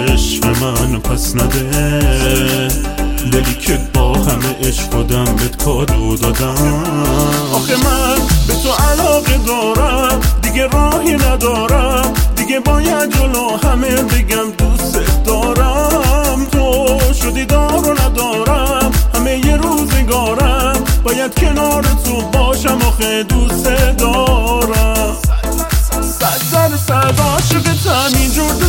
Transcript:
عشق منو پس نده، دلی که با همه عشق خودم بهت کادو دادم. آخه من به تو علاقه دارم، دیگه راهی ندارم، دیگه باید جلو همه بگم دوست دارم. تو شدی دار و ندارم، همه یه روزگارم باید کنار تو باشم، آخه دوست دارم. 100% عاشقتم، اینجور